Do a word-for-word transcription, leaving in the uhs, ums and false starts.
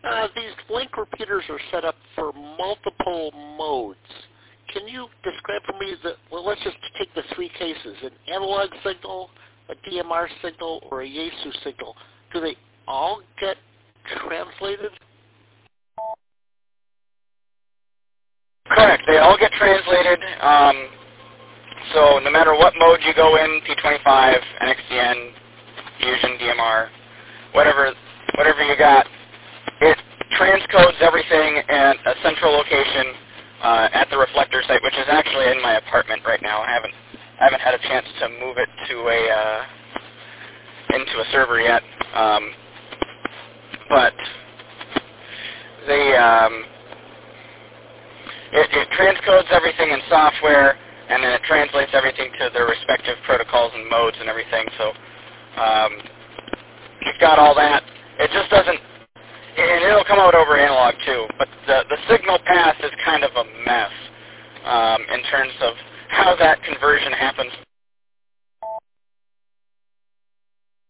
Uh, these link repeaters are set up for multiple modes. Can you describe for me the, well, let's just take the three cases, an analog signal, a D M R signal, or a Yaesu signal. Do they all get translated? Correct. They all get translated. Um, so no matter what mode you go in, P twenty-five, N X D N, Fusion, D M R, whatever, whatever you got, it transcodes everything at a central location uh, at the reflector site, which is actually in my apartment right now. I haven't, I haven't had a chance to move it to a uh, into a server yet, um, but the um, It, it transcodes everything in software, and then it translates everything to their respective protocols and modes and everything. So um, you've got all that. It just doesn't, and it'll come out over analog too. But the the signal path is kind of a mess um, in terms of how that conversion happens